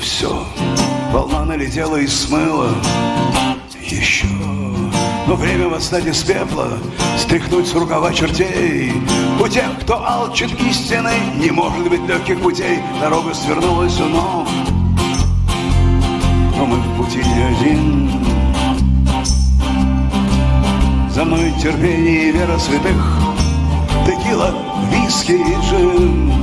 все. Волна налетела и смыла. Еще. Но время восстать из пепла, стряхнуть с рукава чертей. У тех, кто алчит истиной, не может быть легких путей. Дорога свернулась у ног, но мы в пути не один. За мной терпение и вера святых, текила, виски и джин.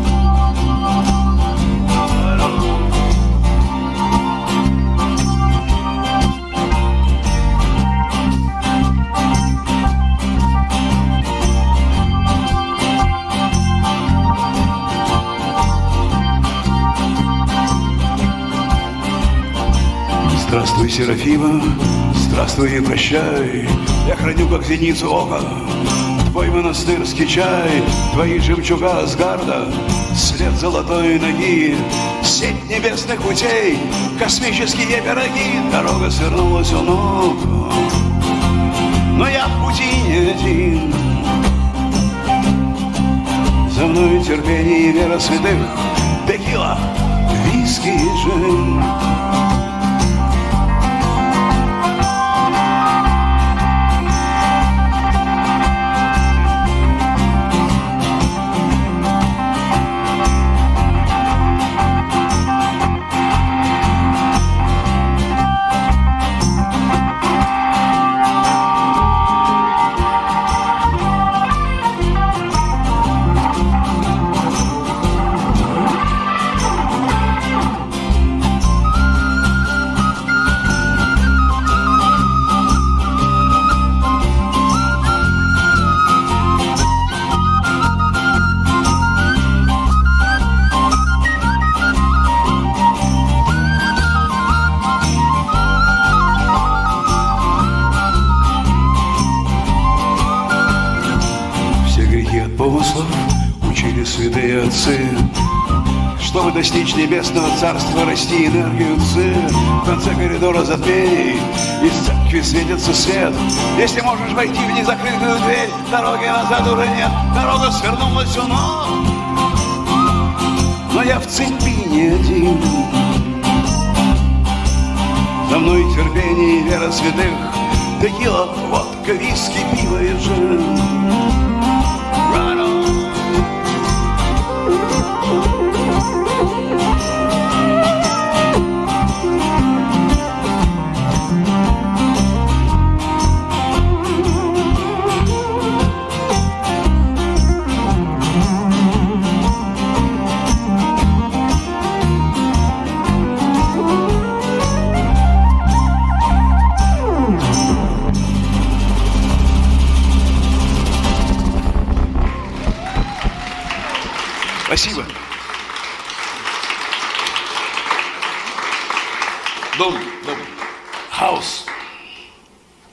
Здравствуй, Серафима, здравствуй и прощай. Я храню, как зеницу ока, твой монастырский чай, твои жемчуга Асгарда, след золотой ноги, сеть небесных путей, космические пироги. Дорога свернулась у ног, но я в пути не один. За мной терпение и вера святых, текила, виски и джин. Помыслов учили святые отцы. Чтобы достичь небесного царства, расти энергию ци. В конце коридора затмений из церкви светится свет. Если можешь войти в незакрытую дверь, дороги назад уже нет. Дорога свернулась у ног, но я в цепи не один. За мной терпение и вера святых, текила, водка, виски, пиво и джин. Спасибо. Добрый. Хаус.